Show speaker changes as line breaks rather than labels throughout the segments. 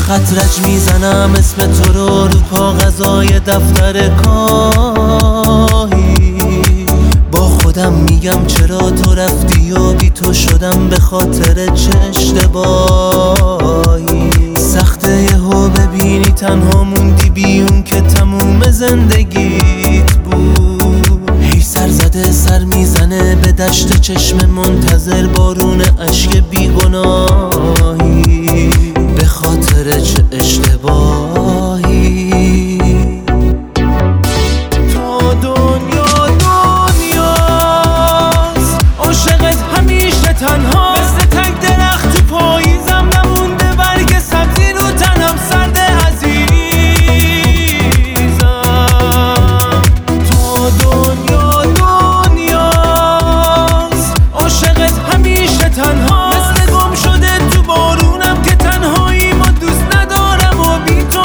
خط رج میزنم اسم تو رو کاغذای دفتر کاهی. با خودم میگم چرا تو رفتی و بی تو شدم به خاطر چه اشتباهی. سخته یهو ببینی تنها موندی بیون که تموم زندگیت بود. هی سر زده سر میزنه به دشت چشم منتظر بارون اشک بیگناهی. به خاطر چه اشتباهی. تو دنیا دنیاست عاشقت همیشه تنها. مثل تک درخت تو پاییزم نمونده برگ سبزی رو تنم سرد عزیزم. تو دنیا دنیاست عاشقت همیشه تنها. مثل گم شده تو بارونم که تنهایی ما دوست ندارم و بی تو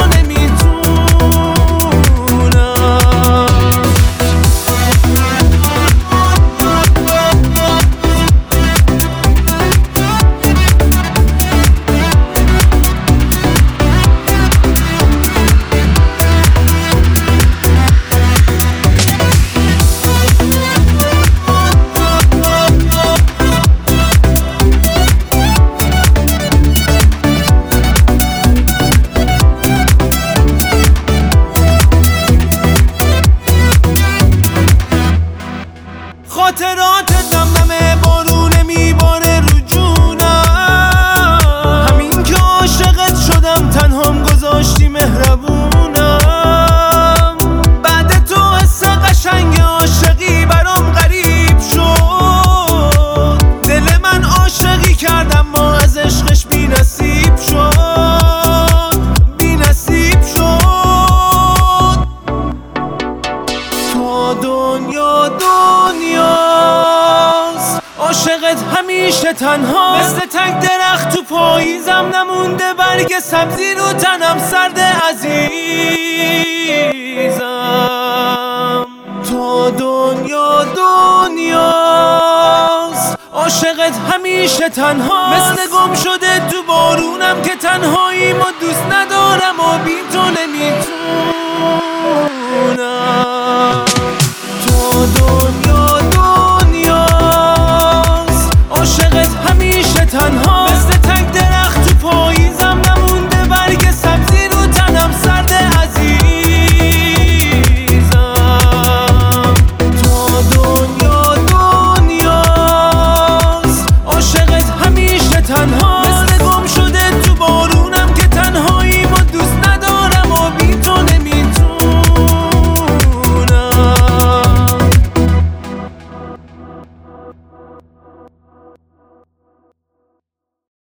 خاطرات دمدمه بارونه میباره رو جونم. همین که عاشقت شدم تنهام گذاشتی مهربونم. بعد تو حس قشنگ عاشقی برام غریب شد. دل من عاشقی کردم ما از عشقش بی نصیب شد. بی نصیب شد. تو دنیا دنیاست عاشقت همیشه تنها. مثل تک درخت تو پاییزم نمونده برگ سبزی رو تنم سرد عزیزم. تو دنیا دنیاست عاشقت همیشه تنها. مثل گم شده تو بارونم که تنهایی ما دوست ندارم و بی تو